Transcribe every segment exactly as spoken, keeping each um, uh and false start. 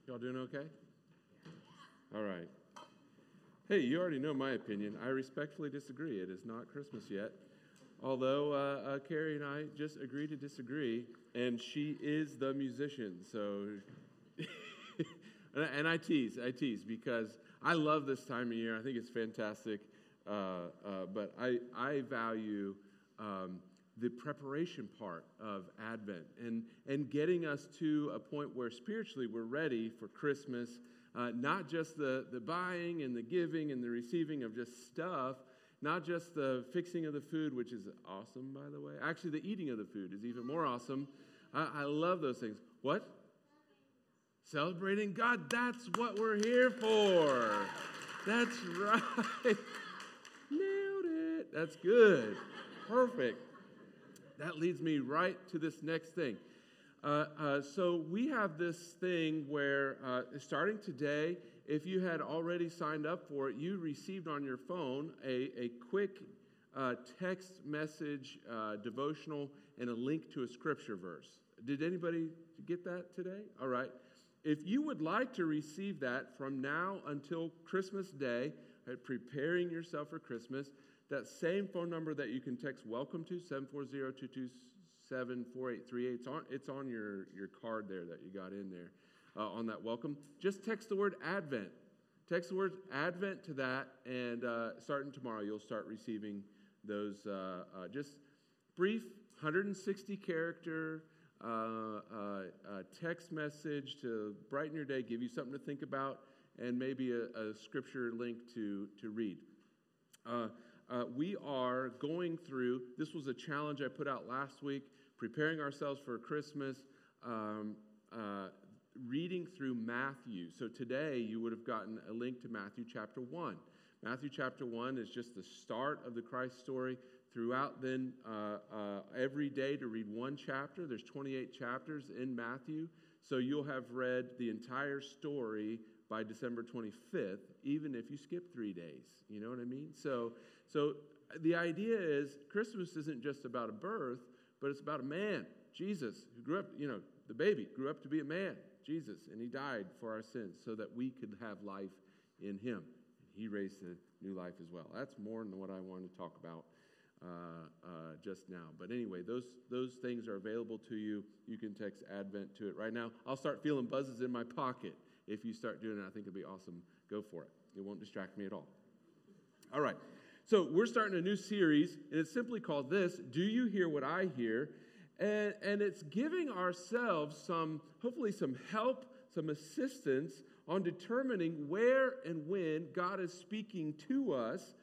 Y'all doing okay? All right. Hey, you already know my opinion. I respectfully disagree. It is not Christmas yet. Although uh, uh, Carrie and I just agree to disagree, and she is the musician. So, and I tease, I tease because I love this time of year. I think it's fantastic. Uh, uh, but I, I value um, the preparation part of Advent and, and getting us to a point where spiritually we're ready for Christmas, uh, not just the, the buying and the giving and the receiving of just stuff, not just the fixing of the food, which is awesome, by the way. Actually, the eating of the food is even more awesome. I, I love those things. What? Celebrating God. That's what we're here for. That's right. Nailed it. That's good. Perfect. That leads me right to this next thing. Uh, uh, so we have this thing where uh, starting today, if you had already signed up for it, you received on your phone a, a quick uh, text message uh, devotional and a link to a scripture verse. Did anybody get that today? All right. If you would like to receive that from now until Christmas Day, right, preparing yourself for Christmas, that same phone number that you can text welcome to, seven four zero, two two seven, four eight three eight, it's on, it's on your, your card there that you got in there uh, on that welcome. Just text the word Advent. Text the word Advent to that, and uh, starting tomorrow, you'll start receiving those uh, uh, just brief one hundred sixty character uh, uh, uh, text message to brighten your day, give you something to think about, and maybe a, a scripture link to, to read. Uh, Uh, we are going through, this was a challenge I put out last week, preparing ourselves for Christmas, um, uh, reading through Matthew. So today you would have gotten a link to Matthew chapter one. Matthew chapter one is just the start of the Christ story. Throughout then, uh, uh, every day to read one chapter. There's twenty-eight chapters in Matthew. So you'll have read the entire story by December twenty-fifth, even if you skip three days. You know what I mean? So, so the idea is Christmas isn't just about a birth, but it's about a man, Jesus, who grew up, you know, the baby grew up to be a man, Jesus, and he died for our sins so that we could have life in him. He raised a new life as well. That's more than what I wanted to talk about uh, uh, just now. But anyway, those those things are available to you. You can text Advent to it right now. I'll start feeling buzzes in my pocket. If you start doing it, I think it'll be awesome. Go for it. It won't distract me at all. All right. So we're starting a new series, and it's simply called this, Do You Hear What I Hear? And, and it's giving ourselves some, hopefully some help, some assistance on determining where and when God is speaking to us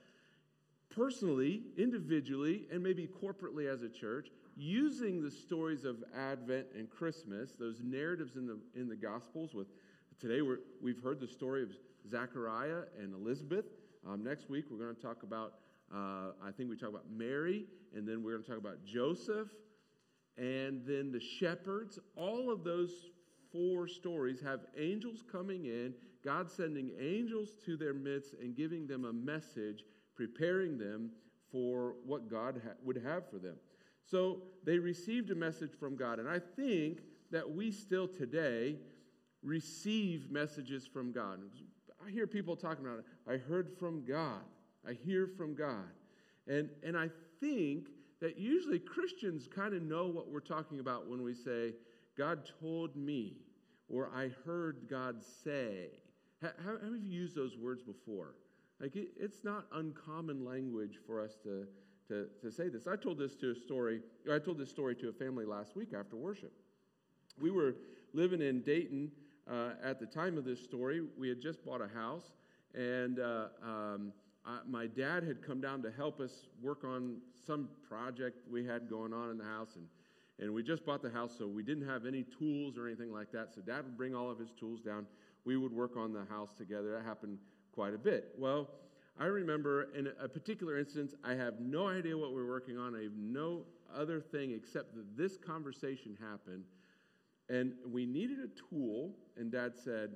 personally, individually, and maybe corporately as a church, using the stories of Advent and Christmas, those narratives in the in the Gospels. With today, we're, we've heard the story of Zechariah and Elizabeth. Um, next week, we're going to talk about, uh, I think we talk about Mary, and then we're going to talk about Joseph, and then the shepherds. All of those four stories have angels coming in, God sending angels to their midst and giving them a message, preparing them for what God ha- would have for them. So they received a message from God, and I think that we still today receive messages from God. I hear people talking about it. I heard from God. I hear from God. And, and I think that usually Christians kind of know what we're talking about when we say, God told me, or I heard God say. How, how have you used those words before? Like it, it's not uncommon language for us to, to, to say this. I told this to a story, or I told this story to a family last week after worship. We were living in Dayton uh, at the time of this story. We had just bought a house, and uh, um, I, my dad had come down to help us work on some project we had going on in the house, and And we just bought the house, so we didn't have any tools or anything like that. So Dad would bring all of his tools down. We would work on the house together. That happened quite a bit. Well, I remember in a particular instance, I have no idea what we were working on. I have no other thing except that this conversation happened. And we needed a tool, and Dad said,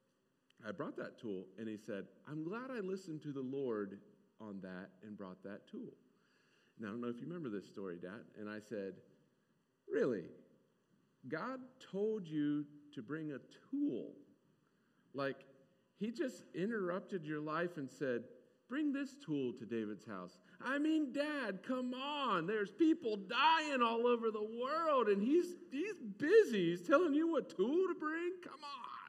I brought that tool. And he said, I'm glad I listened to the Lord on that and brought that tool. Now, I don't know if you remember this story, Dad. And I said, really? God told you to bring a tool. Like, he just interrupted your life and said, bring this tool to David's house. I mean, Dad, come on. There's people dying all over the world, and he's he's busy. He's telling you what tool to bring? Come on.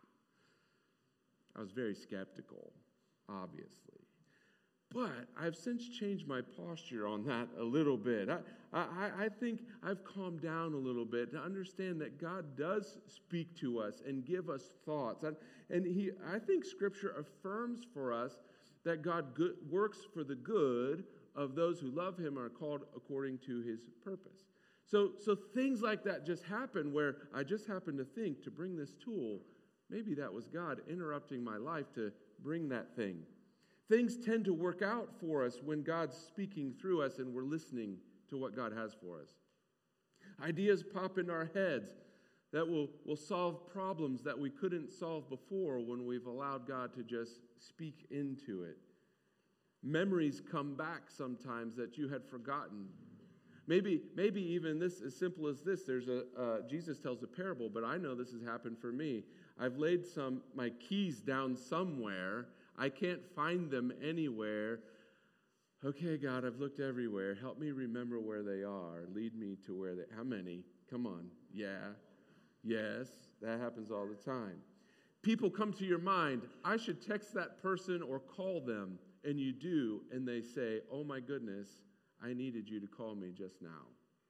I was very skeptical, obviously. But I've since changed my posture on that a little bit. I, I, I think I've calmed down a little bit to understand that God does speak to us and give us thoughts. And, and he, I think Scripture affirms for us that God good, works for the good of those who love him and are called according to his purpose. So, so things like that just happen where I just happen to think to bring this tool, maybe that was God interrupting my life to bring that thing. Things tend to work out for us when God's speaking through us and we're listening to what God has for us. Ideas pop in our heads that will, will solve problems that we couldn't solve before when we've allowed God to just speak into it. Memories come back sometimes that you had forgotten. Maybe, maybe even this, as simple as this, there's a, uh, Jesus tells a parable, but I know this has happened for me. I've laid some, my keys down somewhere. I can't find them anywhere. Okay, God, I've looked everywhere. Help me remember where they are. Lead me to where they, how many? Come on. Yeah. Yes, that happens all the time. People come to your mind, I should text that person or call them, and you do, and they say, oh my goodness, I needed you to call me just now.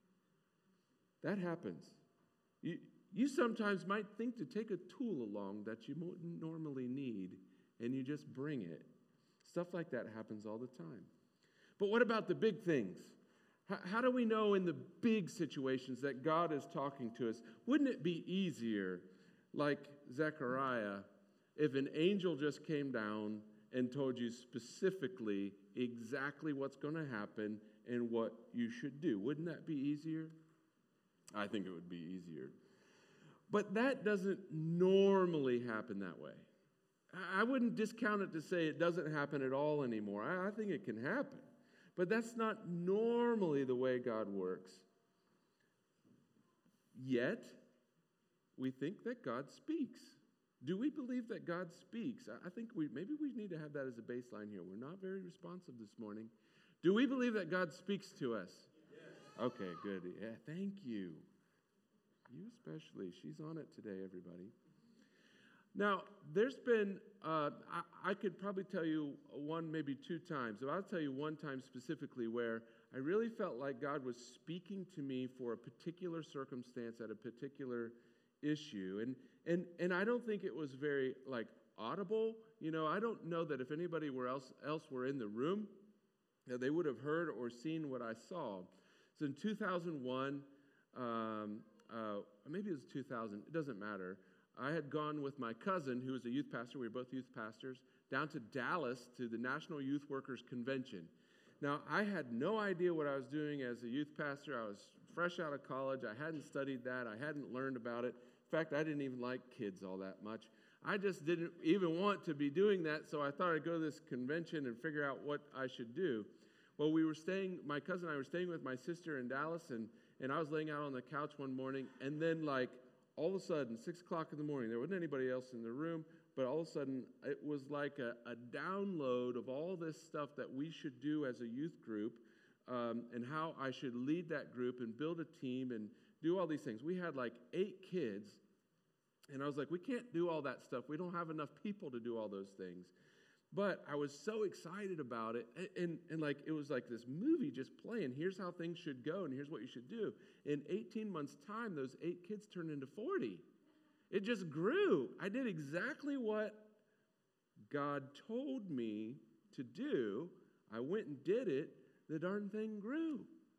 That happens. You, you sometimes might think to take a tool along that you wouldn't normally need, and you just bring it. Stuff like that happens all the time. But what about the big things? How, how do we know in the big situations that God is talking to us? Wouldn't it be easier, like Zechariah, if an angel just came down and told you specifically exactly what's going to happen and what you should do? Wouldn't that be easier? I think it would be easier. But that doesn't normally happen that way. I wouldn't discount it to say it doesn't happen at all anymore. I, I think it can happen. But that's not normally the way God works. Yet, we think that God speaks. Do we believe that God speaks? I think we maybe we need to have that as a baseline here. We're not very responsive this morning. Do we believe that God speaks to us? Yes. Okay, good. Yeah, thank you. You especially. She's on it today, everybody. Now, there's been, uh, I, I could probably tell you one, maybe two times. So I'll tell you one time specifically where I really felt like God was speaking to me for a particular circumstance at a particular issue. And and and I don't think it was very, like, audible. You know, I don't know that if anybody were else, else were in the room, that they would have heard or seen what I saw. So in two thousand one, um, uh, maybe it was two thousand, it doesn't matter. I had gone with my cousin, who was a youth pastor, we were both youth pastors, down to Dallas to the National Youth Workers Convention. Now, I had no idea what I was doing as a youth pastor. I was fresh out of college. I hadn't studied that. I hadn't learned about it. In fact, I didn't even like kids all that much. I just didn't even want to be doing that, so I thought I'd go to this convention and figure out what I should do. Well, we were staying, my cousin and I were staying with my sister in Dallas, and, and I was laying out on the couch one morning, and then, like, all of a sudden, six o'clock in the morning, there wasn't anybody else in the room, but all of a sudden, it was like a, a download of all this stuff that we should do as a youth group, um, and how I should lead that group and build a team and do all these things. We had like eight kids, and I was like, we can't do all that stuff. We don't have enough people to do all those things. But I was so excited about it, and, and, and like it was like this movie just playing. Here's how things should go, and here's what you should do. In eighteen months' time, those eight kids turned into forty. It just grew. I did exactly what God told me to do. I went and did it. The darn thing grew.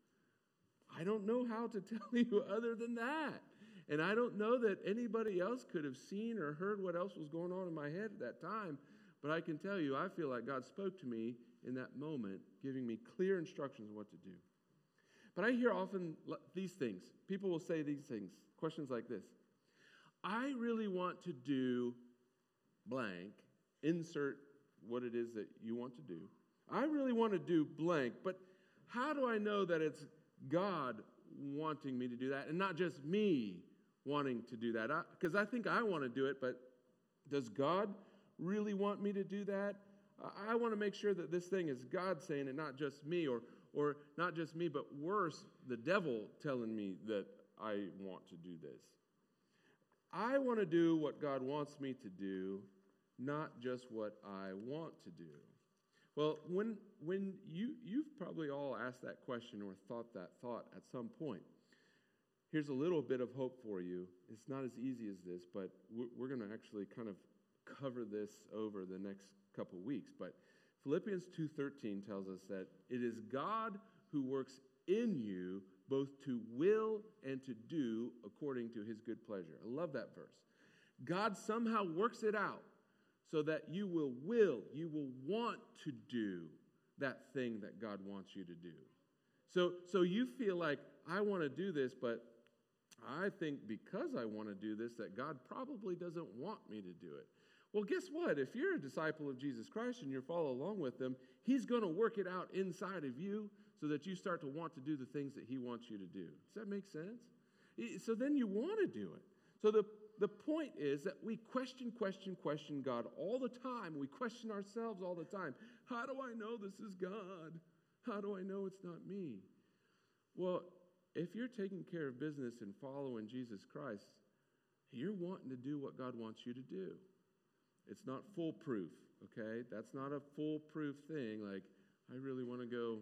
I don't know how to tell you other than that. And I don't know that anybody else could have seen or heard what else was going on in my head at that time. But I can tell you, I feel like God spoke to me in that moment, giving me clear instructions of what to do. But I hear often these things. People will say these things, questions like this. I really want to do blank, insert what it is that you want to do. I really want to do blank, but how do I know that it's God wanting me to do that and not just me wanting to do that? Because I, I think I want to do it, but Does God really want me to do that? I want to make sure that this thing is God saying it, not just me, or or not just me, but worse, the devil telling me that I want to do this. I want to do what God wants me to do, not just what I want to do. Well, when when you you've probably all asked that question or thought that thought at some point. Here's a little bit of hope for you. It's not as easy as this, but we're, we're going to actually kind of cover this over the next couple weeks. But Philippians two thirteen tells us that it is God who works in you both to will and to do according to his good pleasure. I love that verse. God somehow works it out so that you will will, you will want to do that thing that God wants you to do. So, so you feel like, I want to do this, but I think because I want to do this that God probably doesn't want me to do it. Well, guess what? If you're a disciple of Jesus Christ and you follow along with him, he's going to work it out inside of you so that you start to want to do the things that he wants you to do. Does that make sense? So then you want to do it. So the, the point is that we question, question, question God all the time. We question ourselves all the time. How do I know this is God? How do I know it's not me? Well, if you're taking care of business and following Jesus Christ, you're wanting to do what God wants you to do. It's not foolproof, okay? That's not a foolproof thing, like, I really want to go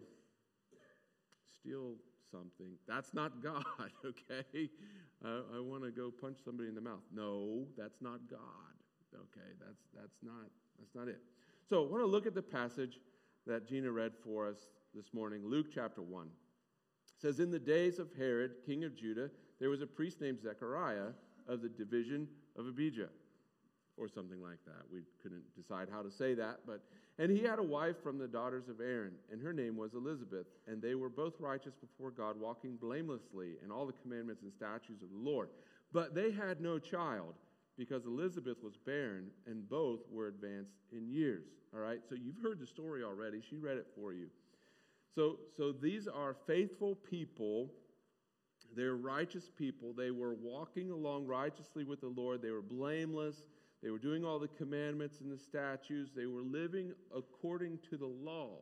steal something. That's not God, okay? Uh, I want to go punch somebody in the mouth. No, that's not God, okay? That's that's not that's not it. So I want to look at the passage that Gina read for us this morning, Luke chapter one. It says, in the days of Herod, king of Judah, there was a priest named Zechariah of the division of Abijah, or something like that. We couldn't decide how to say that, but and he had a wife from the daughters of Aaron, and her name was Elizabeth, and they were both righteous before God, walking blamelessly in all the commandments and statutes of the Lord. But they had no child, because Elizabeth was barren, and both were advanced in years. All right, so you've heard the story already. She read it for you. So, so these are faithful people. They're righteous people. They were walking along righteously with the Lord. They were blameless. They were doing all the commandments and the statutes. They were living according to the law.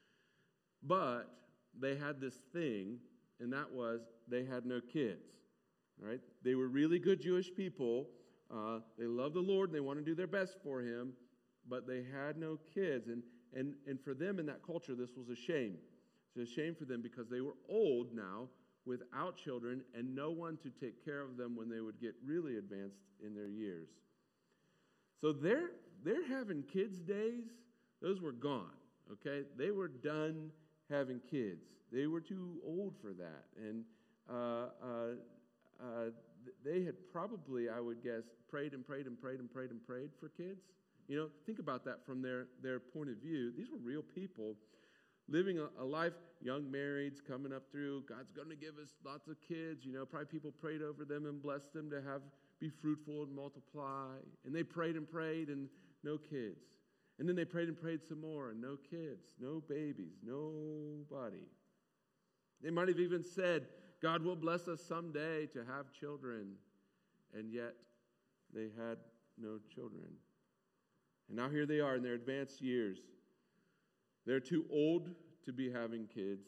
But they had this thing, and that was they had no kids. All right? They were really good Jewish people. Uh, they loved the Lord, and they wanted to do their best for him, but they had no kids. And, and, and for them in that culture, this was a shame. It's a shame for them because they were old now, without children, and no one to take care of them when they would get really advanced in their years. So they're, they're having kids' days. Those were gone, okay? They were done having kids. They were too old for that. And uh, uh, uh, they had probably, I would guess, prayed and prayed and prayed and prayed and prayed for kids. You know, think about that from their, their point of view. These were real people living a, a life, young marrieds coming up through. God's going to give us lots of kids. You know, probably people prayed over them and blessed them to have be fruitful and multiply. And they prayed and prayed and no kids. And then they prayed and prayed some more and no kids, no babies, nobody. They might have even said, God will bless us someday to have children. And yet they had no children. And now here they are in their advanced years. They're too old to be having kids.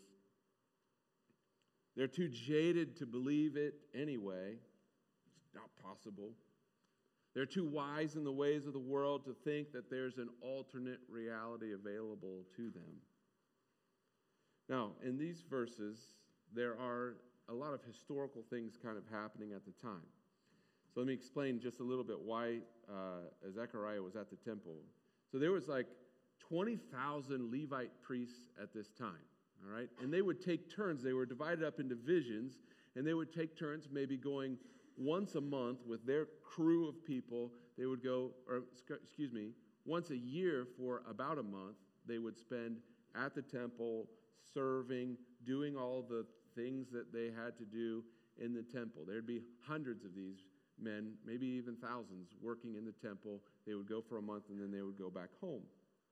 They're too jaded to believe it anyway. It's not possible. They're too wise in the ways of the world to think that there's an alternate reality available to them. Now, in these verses, there are a lot of historical things kind of happening at the time. So let me explain just a little bit why uh, Zechariah was at the temple. So there was like twenty thousand Levite priests at this time, all right? And they would take turns. They were divided up into divisions, and they would take turns maybe going once a month with their crew of people. They would go, or excuse me, once a year for about a month, they would spend at the temple serving, doing all the things that they had to do in the temple. There'd be hundreds of these men, maybe even thousands, working in the temple. They would go for a month, and then they would go back home.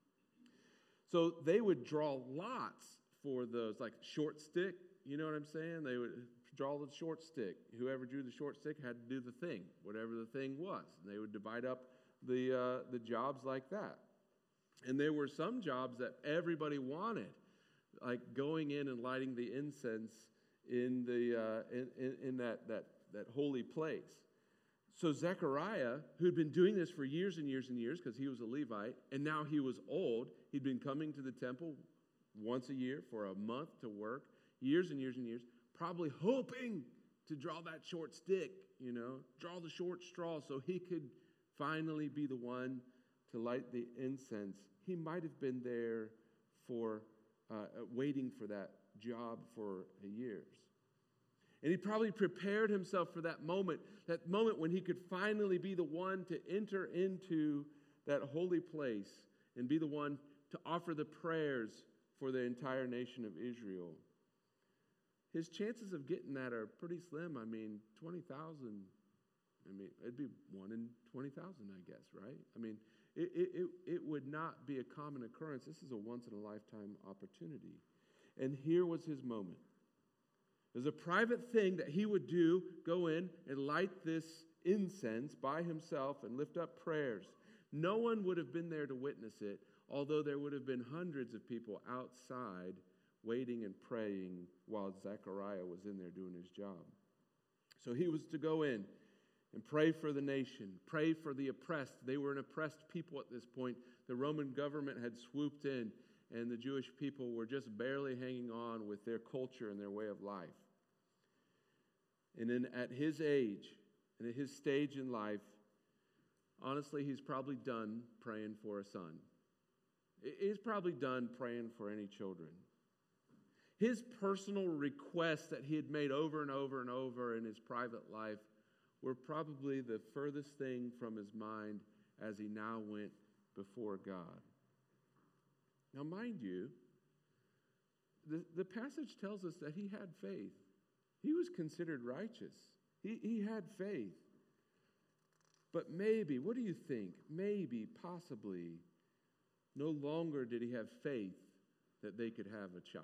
So they would draw lots for those, like short stick, you know what I'm saying? They would draw the short stick. Whoever drew the short stick had to do the thing, whatever the thing was. And they would divide up the uh, the jobs like that. And there were some jobs that everybody wanted, like going in and lighting the incense in the uh, in, in, in that, that that holy place. So Zechariah, who'd been doing this for years and years and years because he was a Levite, and now he was old, he'd been coming to the temple once a year for a month to work, years and years and years, probably hoping to draw that short stick, you know, draw the short straw so he could finally be the one to light the incense. He might have been there for uh, waiting for that job for years. And he probably prepared himself for that moment, that moment when he could finally be the one to enter into that holy place and be the one to offer the prayers for the entire nation of Israel. His chances of getting that are pretty slim. I mean, twenty thousand, I mean, it'd be one in twenty thousand, I guess, right? I mean, it, it, it, it would not be a common occurrence. This is a once-in-a-lifetime opportunity. And here was his moment. It was a private thing that he would do, go in and light this incense by himself and lift up prayers. No one would have been there to witness it, although there would have been hundreds of people outside waiting and praying while Zechariah was in there doing his job. So he was to go in and pray for the nation, pray for the oppressed. They were an oppressed people at this point. The Roman government had swooped in, and the Jewish people were just barely hanging on with their culture and their way of life. And then at his age, and at his stage in life, honestly, he's probably done praying for a son. He's probably done praying for any children. His personal requests that he had made over and over and over in his private life were probably the furthest thing from his mind as he now went before God. Now, mind you, the, the passage tells us that he had faith. He was considered righteous. He, he had faith. But maybe, what do you think? Maybe, possibly, no longer did he have faith that they could have a child.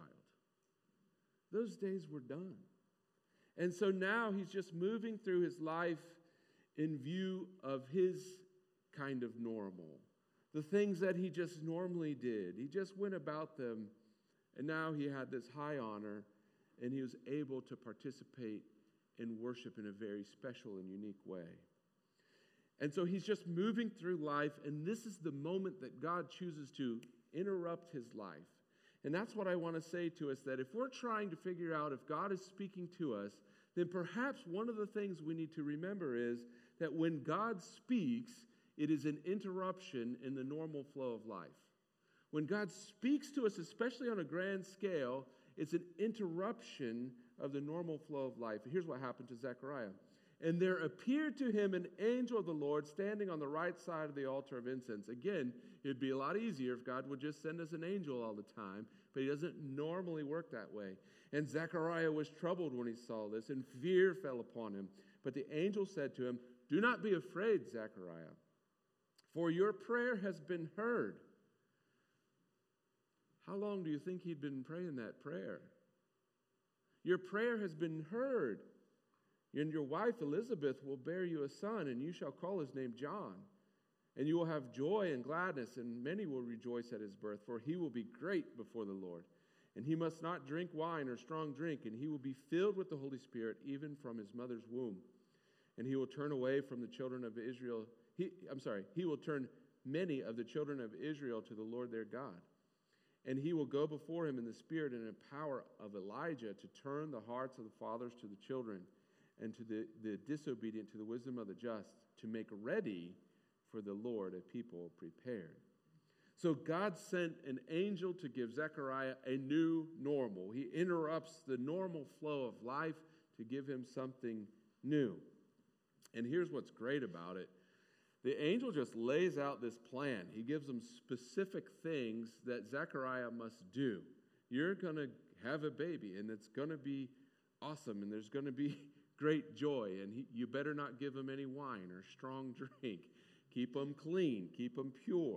Those days were done. And so now he's just moving through his life in view of his kind of normal. The things that he just normally did. He just went about them, and now he had this high honor, and he was able to participate in worship in a very special and unique way. And so he's just moving through life, and this is the moment that God chooses to interrupt his life. And that's what I want to say to us, that if we're trying to figure out if God is speaking to us, then perhaps one of the things we need to remember is that when God speaks, it is an interruption in the normal flow of life. When God speaks to us, especially on a grand scale, it's an interruption of the normal flow of life. Here's what happened to Zechariah. And there appeared to him an angel of the Lord standing on the right side of the altar of incense. Again, it would be a lot easier if God would just send us an angel all the time, but he doesn't normally work that way. And Zechariah was troubled when he saw this, and fear fell upon him. But the angel said to him, "Do not be afraid, Zechariah, for your prayer has been heard." How long do you think he'd been praying that prayer? Your prayer has been heard. And your wife Elizabeth will bear you a son, and you shall call his name John. And you will have joy and gladness, and many will rejoice at his birth, for he will be great before the Lord. And he must not drink wine or strong drink, and he will be filled with the Holy Spirit even from his mother's womb. And he will turn away from the children of Israel. He, I'm sorry, he will turn many of the children of Israel to the Lord their God. And he will go before him in the spirit and in the power of Elijah to turn the hearts of the fathers to the children, and to the, the disobedient to the wisdom of the just, to make ready for the Lord a people prepared. So God sent an angel to give Zechariah a new normal. He interrupts the normal flow of life to give him something new. And here's what's great about it. The angel just lays out this plan. He gives him specific things that Zechariah must do. You're going to have a baby, and it's going to be awesome, and there's going to be great joy, and he, you better not give him any wine or strong drink. Keep him clean. Keep him pure.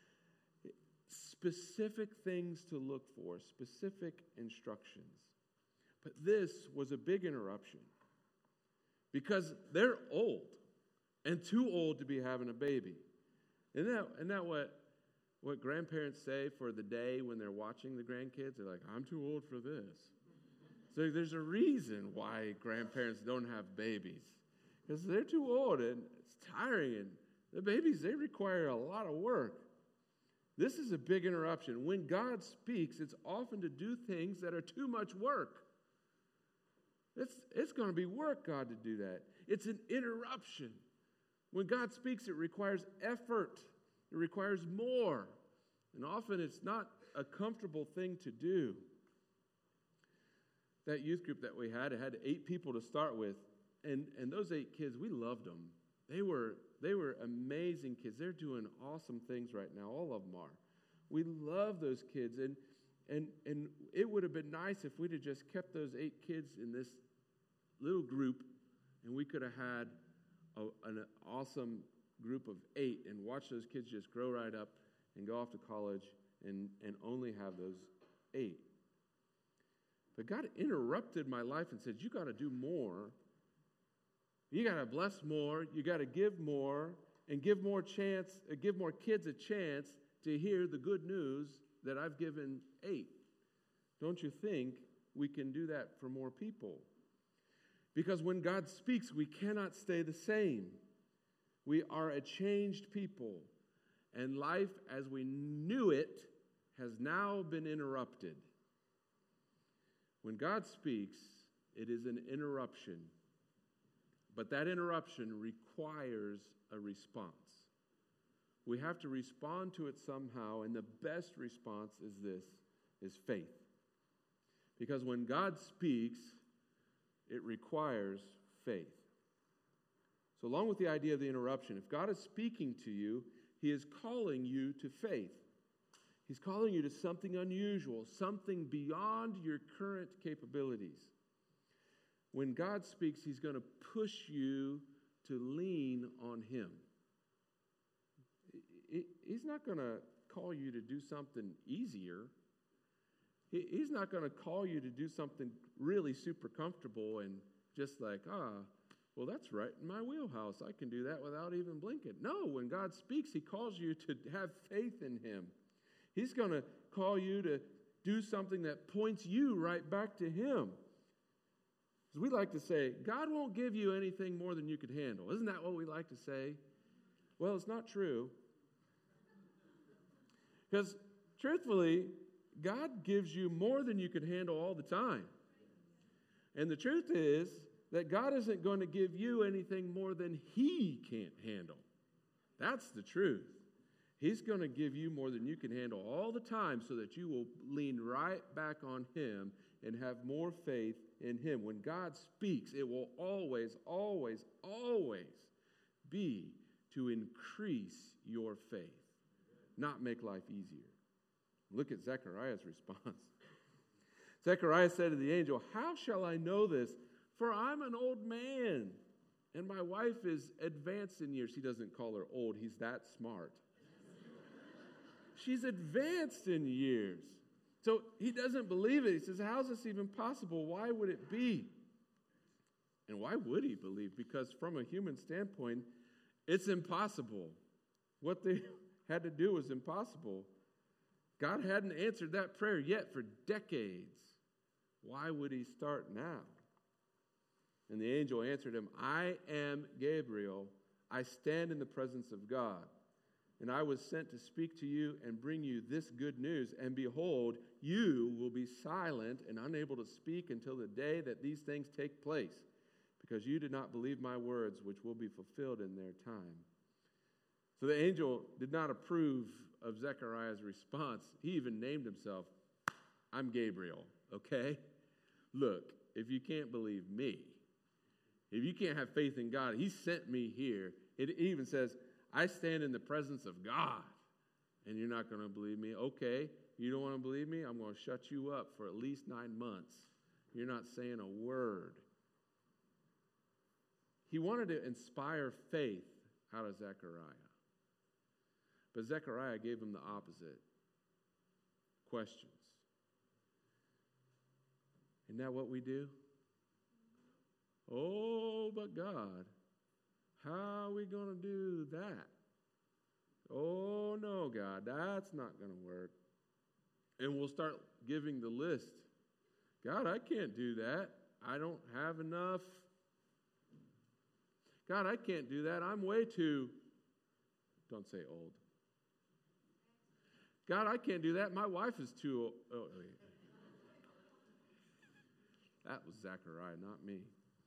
Specific things to look for, specific instructions. But this was a big interruption because they're old and too old to be having a baby. Isn't that, isn't that what, what grandparents say for the day when they're watching the grandkids? They're like, I'm too old for this. So there's a reason why grandparents don't have babies. Because they're too old and it's tiring. And the babies, they require a lot of work. This is a big interruption. When God speaks, it's often to do things that are too much work. It's, it's going to be work, God, to do that. It's an interruption. When God speaks, it requires effort. It requires more. And often it's not a comfortable thing to do. That youth group that we had, it had eight people to start with. And, and those eight kids, we loved them. They were, they were amazing kids. They're doing awesome things right now. All of them are. We love those kids. And, and, and it would have been nice if we'd have just kept those eight kids in this little group, and we could have had a, an awesome group of eight and watch those kids just grow right up and go off to college and, and only have those eight. But God interrupted my life and said, you got to do more. You got to bless more. You got to give more and give more chance, uh, give more kids a chance to hear the good news that I've given eight. Don't you think we can do that for more people? Because when God speaks, we cannot stay the same. We are a changed people. And life as we knew it has now been interrupted. When God speaks, it is an interruption. But that interruption requires a response. We have to respond to it somehow, and the best response is this, is faith. Because when God speaks, it requires faith. So along with the idea of the interruption, if God is speaking to you, he is calling you to faith. He's calling you to something unusual, something beyond your current capabilities. When God speaks, he's going to push you to lean on him. He's not going to call you to do something easier. He's not going to call you to do something really super comfortable and just like, ah, well, that's right in my wheelhouse. I can do that without even blinking. No, when God speaks, he calls you to have faith in him. He's going to call you to do something that points you right back to him. As we like to say, God won't give you anything more than you could handle. Isn't that what we like to say? Well, it's not true. Because truthfully, God gives you more than you can handle all the time. And the truth is that God isn't going to give you anything more than he can't handle. That's the truth. He's going to give you more than you can handle all the time so that you will lean right back on him and have more faith in him. When God speaks, it will always, always, always be to increase your faith, not make life easier. Look at Zechariah's response. Zechariah said to the angel, how shall I know this? For I'm an old man, and my wife is advanced in years. He doesn't call her old. He's that smart. She's advanced in years. So he doesn't believe it. He says, how is this even possible? Why would it be? And why would he believe? Because from a human standpoint, it's impossible. What they had to do was impossible. God hadn't answered that prayer yet for decades. Why would he start now? And the angel answered him, I am Gabriel. I stand in the presence of God. And I was sent to speak to you and bring you this good news. And behold, you will be silent and unable to speak until the day that these things take place, because you did not believe my words, which will be fulfilled in their time. So the angel did not approve of Zechariah's response. He even named himself, I'm Gabriel, okay? Look, if you can't believe me, if you can't have faith in God, he sent me here. It even says, I stand in the presence of God, and you're not going to believe me. Okay, you don't want to believe me? I'm going to shut you up for at least nine months. You're not saying a word. He wanted to inspire faith out of Zechariah. But Zechariah gave him the opposite. Questions. Isn't that what we do? Oh, but God, how are we going to do that? Oh, no, God, that's not going to work. And we'll start giving the list. God, I can't do that. I don't have enough. God, I can't do that. I'm way too, don't say old. God, I can't do that. My wife is too old. Oh, wait. That was Zechariah, not me.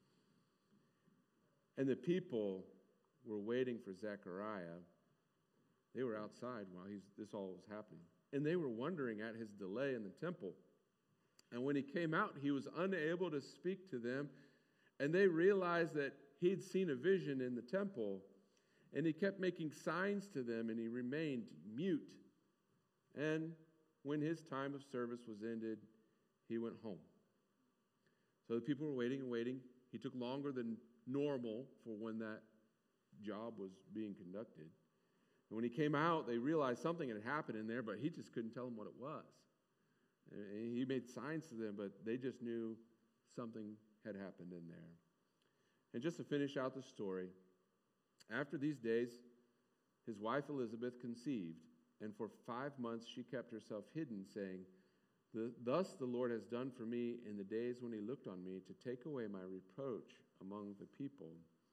And the people were waiting for Zechariah. They were outside while he's, this all was happening. And they were wondering at his delay in the temple. And when he came out, he was unable to speak to them. And they realized that he'd seen a vision in the temple. And he kept making signs to them, and he remained mute. And when his time of service was ended, he went home. So the people were waiting and waiting. He took longer than normal for when that job was being conducted. And when he came out, they realized something had happened in there, but he just couldn't tell them what it was. And he made signs to them, but they just knew something had happened in there. And just to finish out the story, after these days, his wife Elizabeth conceived, and for five months she kept herself hidden, saying, "Thus the Lord has done for me in the days when he looked on me to take away my reproach among the people."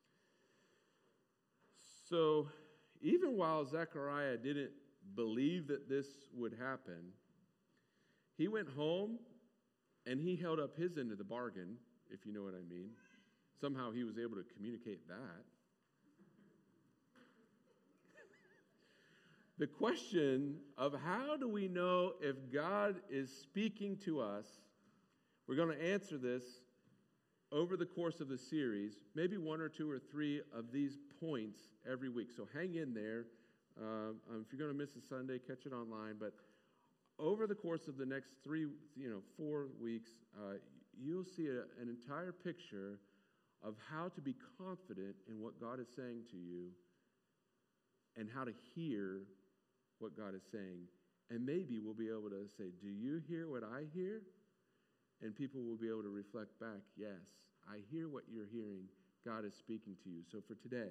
So even while Zechariah didn't believe that this would happen, he went home and he held up his end of the bargain, if you know what I mean. Somehow he was able to communicate that. The question of how do we know if God is speaking to us, we're going to answer this over the course of the series, maybe one or two or three of these points every week. So hang in there. Uh, if you're going to miss a Sunday, catch it online. But over the course of the next three, you know, four weeks, uh, you'll see a, an entire picture of how to be confident in what God is saying to you and how to hear what God is saying. And maybe we'll be able to say, do you hear what I hear? And people will be able to reflect back, yes, I hear what you're hearing. God is speaking to you. So for today,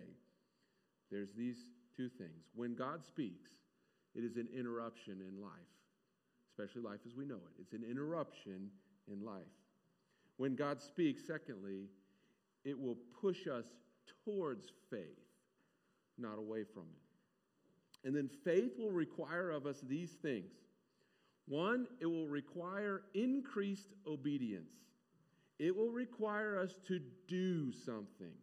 there's these two things. When God speaks, it is an interruption in life, especially life as we know it. It's an interruption in life. When God speaks, secondly, it will push us towards faith, not away from it. And then faith will require of us these things. One, it will require increased obedience. It will require us to do something.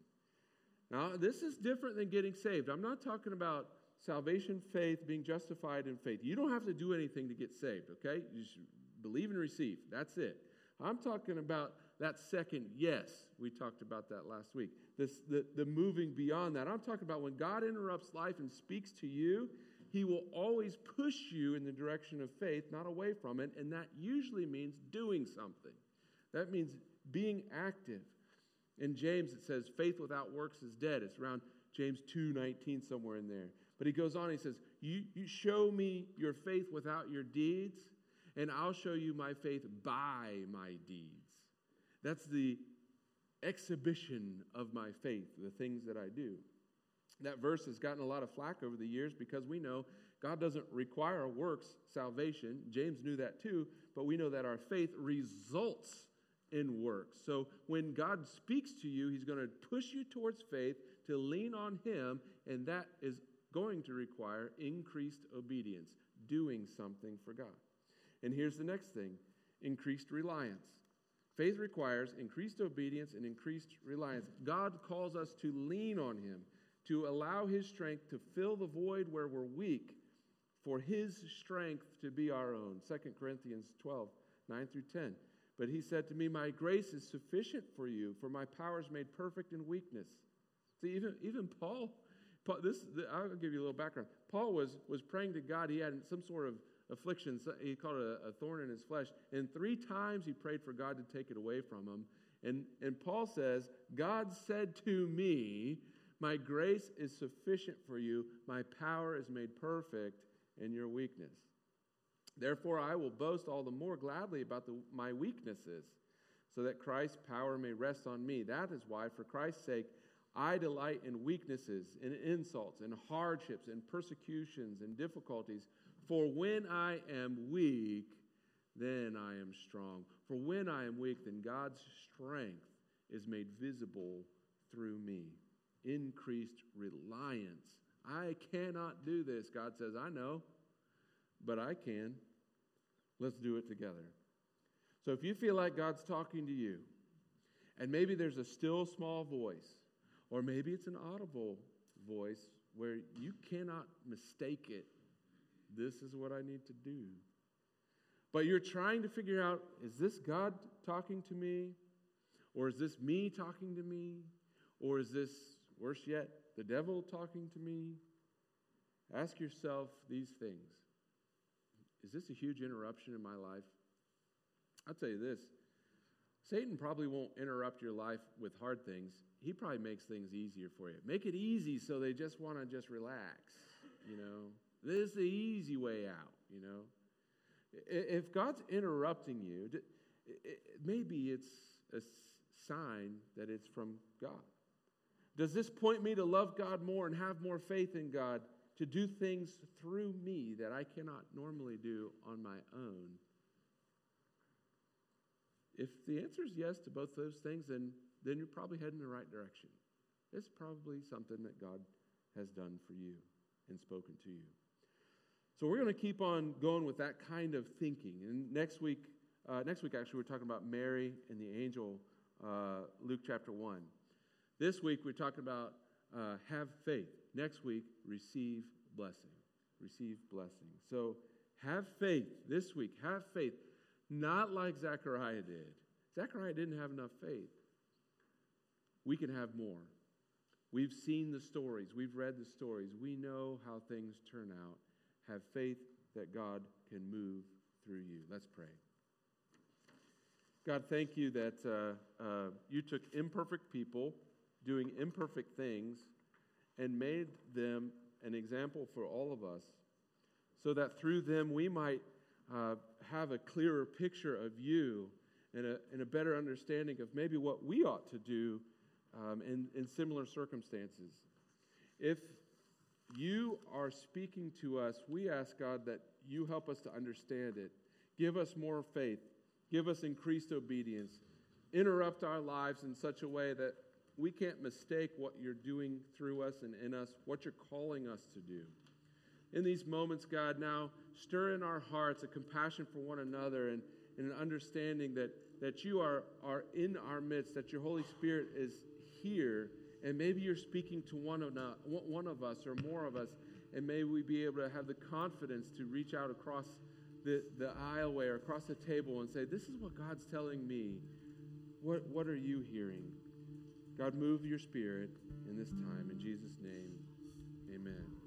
Now, this is different than getting saved. I'm not talking about salvation, faith, being justified in faith. You don't have to do anything to get saved, okay? You just believe and receive. That's it. I'm talking about that second yes. We talked about that last week. This, the, the moving beyond that. I'm talking about when God interrupts life and speaks to you, he will always push you in the direction of faith, not away from it, and that usually means doing something. That means being active. In James, it says, faith without works is dead. It's around James two nineteen, somewhere in there. But he goes on, he says, you, you show me your faith without your deeds, and I'll show you my faith by my deeds. That's the exhibition of my faith, the things that I do. That verse has gotten a lot of flack over the years because we know God doesn't require works salvation. James knew that too, but we know that our faith results in works. So when God speaks to you, he's going to push you towards faith to lean on him, and that is going to require increased obedience, doing something for God. And here's the next thing, increased reliance. Faith requires increased obedience and increased reliance. God calls us to lean on him, to allow his strength to fill the void where we're weak, for his strength to be our own. Second Corinthians twelve, nine through ten. But he said to me, my grace is sufficient for you, for my power is made perfect in weakness. See, even, even Paul, Paul this, I'll give you a little background. Paul was, was praying to God. He had some sort of affliction. He called it a, a thorn in his flesh. And three times he prayed for God to take it away from him. And, and Paul says, God said to me, my grace is sufficient for you. My power is made perfect in your weakness. Therefore, I will boast all the more gladly about the, my weaknesses, so that Christ's power may rest on me. That is why, for Christ's sake, I delight in weaknesses, in insults, in hardships, in persecutions, and difficulties. For when I am weak, then I am strong. For when I am weak, then God's strength is made visible through me. Increased reliance. I cannot do this. God says, I know, but I can. Let's do it together. So if you feel like God's talking to you, and maybe there's a still small voice, or maybe it's an audible voice where you cannot mistake it, this is what I need to do. But you're trying to figure out, is this God talking to me? Or is this me talking to me? Or is this, worse yet, the devil talking to me? Ask yourself these things. Is this a huge interruption in my life? I'll tell you this. Satan probably won't interrupt your life with hard things. He probably makes things easier for you. Make it easy so they just want to just relax, you know. This is the easy way out, you know. If God's interrupting you, maybe it's a sign that it's from God. Does this point me to love God more and have more faith in God, to do things through me that I cannot normally do on my own? If the answer is yes to both those things, then, then you're probably heading in the right direction. It's probably something that God has done for you and spoken to you. So we're going to keep on going with that kind of thinking. And next week, uh, next week actually, we're talking about Mary and the angel, uh, Luke chapter one. This week, we're talking about uh, have faith. Next week, receive blessing. Receive blessing. So have faith this week. Have faith. Not like Zechariah did. Zechariah didn't have enough faith. We can have more. We've seen the stories. We've read the stories. We know how things turn out. Have faith that God can move through you. Let's pray. God, thank you that uh, uh, you took imperfect people doing imperfect things and made them an example for all of us so that through them we might uh, have a clearer picture of you and a, and a better understanding of maybe what we ought to do um, in, in similar circumstances. If you are speaking to us, we ask, God, that you help us to understand it. Give us more faith. Give us increased obedience. Interrupt our lives in such a way that we can't mistake what you're doing through us and in us, what you're calling us to do. In these moments, God, now stir in our hearts a compassion for one another and, and an understanding that, that you are, are in our midst, that your Holy Spirit is here. And maybe you're speaking to one of, not, one of us or more of us, and may we be able to have the confidence to reach out across the, the aisleway or across the table and say, this is what God's telling me. What, what are you hearing? God, move your Spirit in this time. In Jesus' name, amen.